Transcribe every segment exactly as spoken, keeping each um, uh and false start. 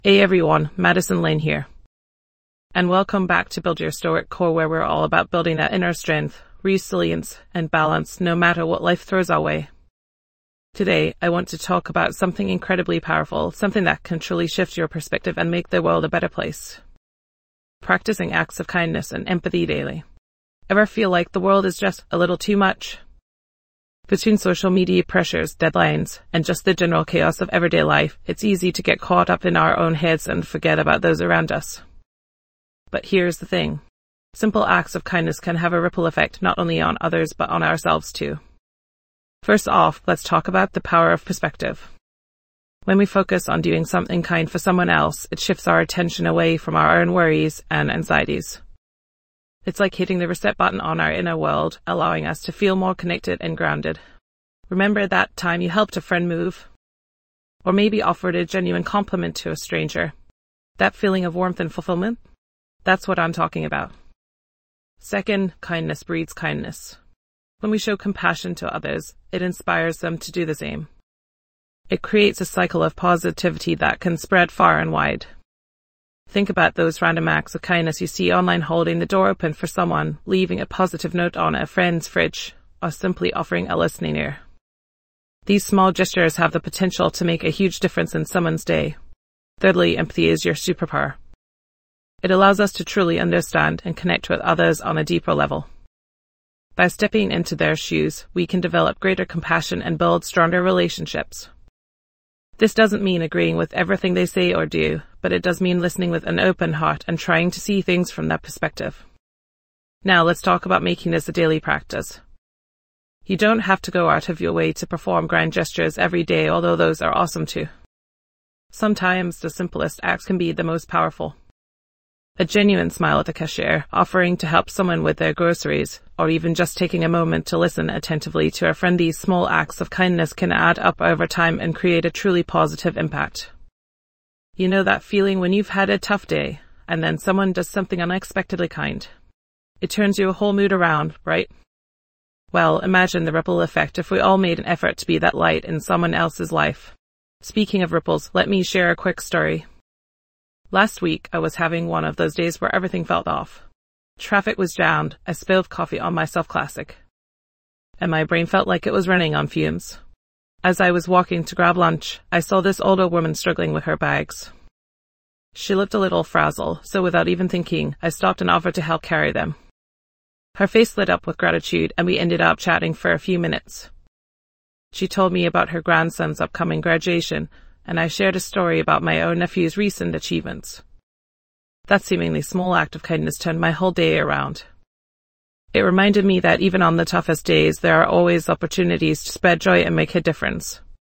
Hey everyone, Madison Lane here. And welcome back to Build Your Stoic Core, where we're all about building that inner strength, resilience, and balance no matter what life throws our way. Today, I want to talk about something incredibly powerful, something that can truly shift your perspective and make the world a better place. Practicing acts of kindness and empathy daily. Ever feel like the world is just a little too much? Between social media pressures, deadlines, and just the general chaos of everyday life, it's easy to get caught up in our own heads and forget about those around us. But here's the thing. Simple acts of kindness can have a ripple effect not only on others but on ourselves too. First off, let's talk about the power of perspective. When we focus on doing something kind for someone else, it shifts our attention away from our own worries and anxieties. It's like hitting the reset button on our inner world, allowing us to feel more connected and grounded. Remember that time you helped a friend move? Or maybe offered a genuine compliment to a stranger? That feeling of warmth and fulfillment? That's what I'm talking about. Second, kindness breeds kindness. When we show compassion to others, it inspires them to do the same. It creates a cycle of positivity that can spread far and wide. Think about those random acts of kindness you see online, holding the door open for someone, leaving a positive note on a friend's fridge, or simply offering a listening ear. These small gestures have the potential to make a huge difference in someone's day. Thirdly, empathy is your superpower. It allows us to truly understand and connect with others on a deeper level. By stepping into their shoes, we can develop greater compassion and build stronger relationships. This doesn't mean agreeing with everything they say or do, but it does mean listening with an open heart and trying to see things from that perspective. Now let's talk about making this a daily practice. You don't have to go out of your way to perform grand gestures every day, although those are awesome too. Sometimes the simplest acts can be the most powerful. A genuine smile at the cashier, offering to help someone with their groceries, or even just taking a moment to listen attentively to a friend. These small acts of kindness can add up over time and create a truly positive impact. You know that feeling when you've had a tough day, and then someone does something unexpectedly kind? It turns your whole mood around, right? Well, imagine the ripple effect if we all made an effort to be that light in someone else's life. Speaking of ripples, let me share a quick story. Last week, I was having one of those days where everything felt off. Traffic was jammed, I spilled coffee on my self-classic, and my brain felt like it was running on fumes. As I was walking to grab lunch, I saw this older woman struggling with her bags. She looked a little frazzled, so without even thinking, I stopped and offered to help carry them. Her face lit up with gratitude, and we ended up chatting for a few minutes. She told me about her grandson's upcoming graduation, and I shared a story about my own nephew's recent achievements. That seemingly small act of kindness turned my whole day around. It reminded me that even on the toughest days, there are always opportunities to spread joy and make a difference.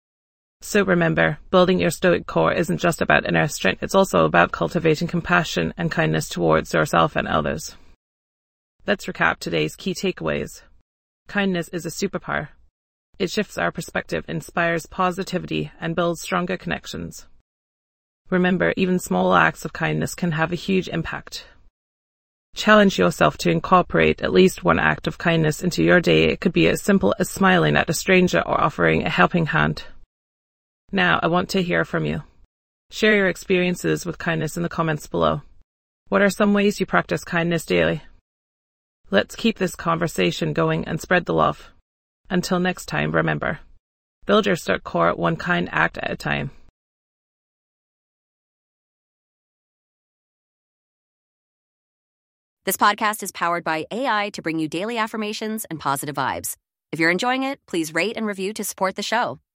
So remember, building your stoic core isn't just about inner strength, it's also about cultivating compassion and kindness towards yourself and others. Let's recap today's key takeaways. Kindness is a superpower. It shifts our perspective, inspires positivity, and builds stronger connections. Remember, even small acts of kindness can have a huge impact. Challenge yourself to incorporate at least one act of kindness into your day. It could be as simple as smiling at a stranger or offering a helping hand. Now, I want to hear from you. Share your experiences with kindness in the comments below. What are some ways you practice kindness daily? Let's keep this conversation going and spread the love. Until next time, remember, build your stoic core one kind act at a time. This podcast is powered by A I to bring you daily affirmations and positive vibes. If you're enjoying it, please rate and review to support the show.